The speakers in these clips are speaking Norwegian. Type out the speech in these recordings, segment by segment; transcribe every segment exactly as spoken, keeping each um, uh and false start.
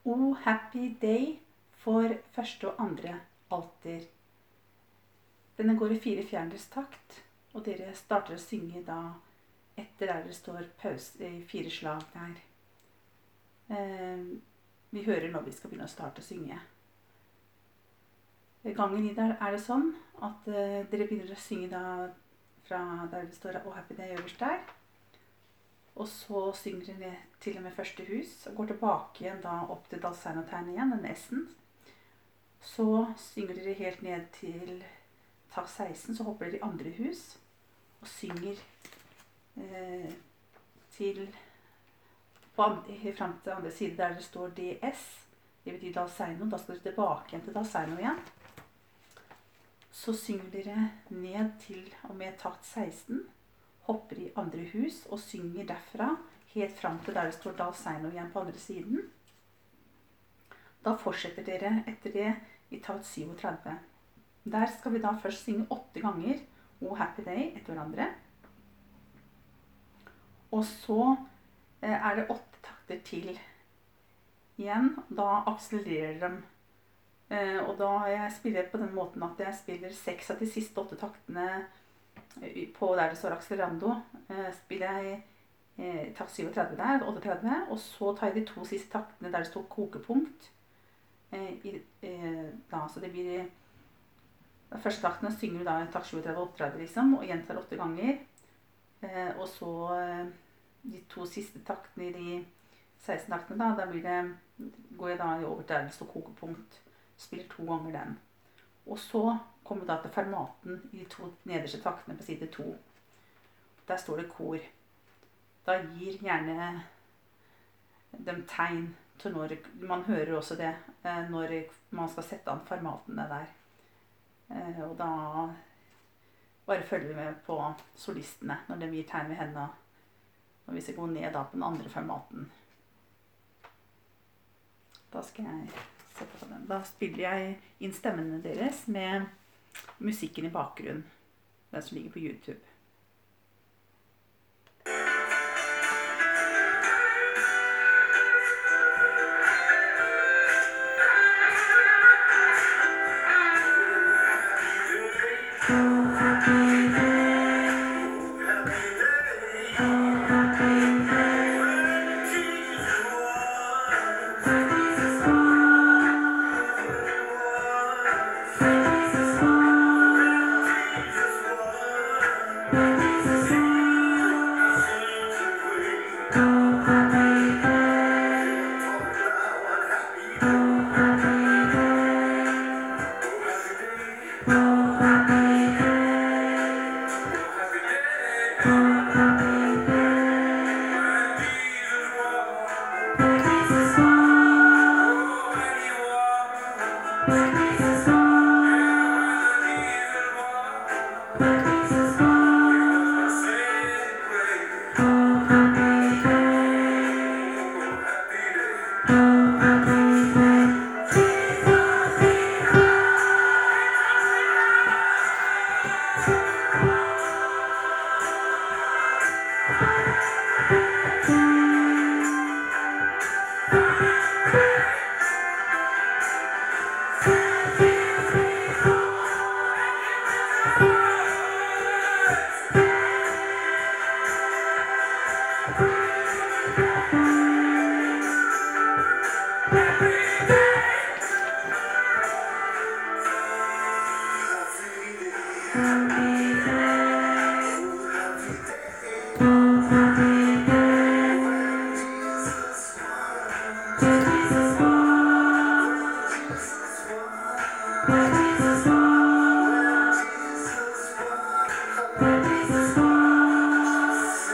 O Happy Day for første og andre alter. Denne går i fire fjerdedels takt, og dere starter å synge da etter der det står pause i fire slag der. Eh, vi hører når vi skal begynne å starte å synge. Gangen i der er det sånn at eh, dere begynner å synge da fra der det står O Happy Day øverst der. Og så synger dere til og med første hus, og går tilbake igjen da opp til Dalseino-tegnet igjen, den S-en. Så synger dere helt ned til takt seksten, så hopper dere i andre hus, og synger eh, til, på andre, frem til andre side der det står D S, det betyr Dalseino, da skal dere tilbake igjen til Dalseino igjen. Så synger dere ned til og med takt seksten, hopper i andre hus og synger derfra helt frem til der det står Dalseino igjen på andre siden. Da fortsetter dere etter det i takt syvogtredve. Der skal vi da først synge åtte ganger O Happy Day etter hverandre. Og så eh, er det åtte takter til igjen. Da akselererer de. Eh, og da jeg spiller på den måten at jeg spiller seks av de siste åtte taktene på der det står accelerando, eh, spiller jeg eh, takt syvogtredve der, ottetredve, og så tar jeg de to siste taktene der det står kokepunkt. Eh, i, eh, da, så det blir de første taktene synger vi da i takt syvogtredve og ottetredve liksom, og gjentar åtte ganger. Eh, og så eh, de to siste taktene i de seksten taktene da, da blir det, går jeg da over der det står kokepunkt, spiller to ganger den. Og så kommer vi da til fermaten i de to nederste taktene på side to. Der står det kor. Da gir gjerne dem tegn til når, man hører også det, når man skal sette an fermatene der. Og da bare følger vi med på solistene når de gir tegn med hendene. Og hvis jeg går ned da på den andre fermaten. Da skal jeg sette på den. Da spiller jeg inn stemmene deres med musikken i bakgrunnen, den som ligger på YouTube.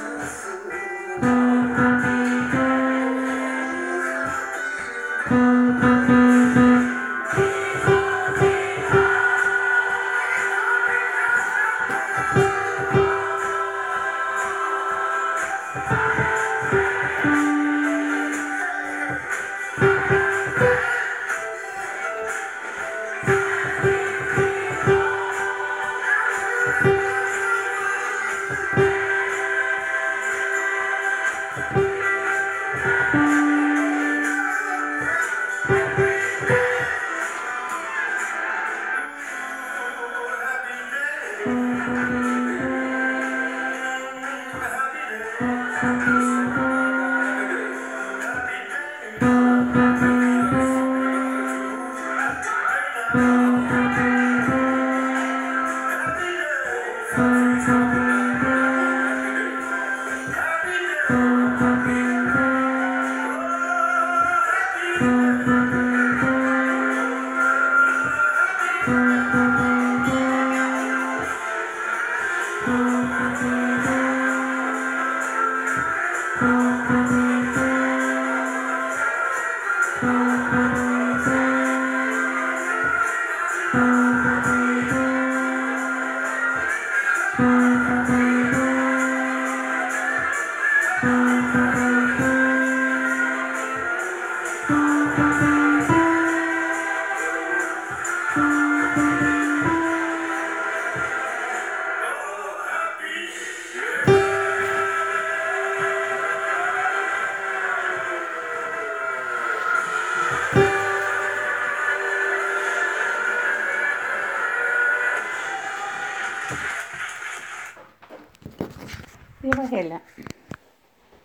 Thank you. Det var hele.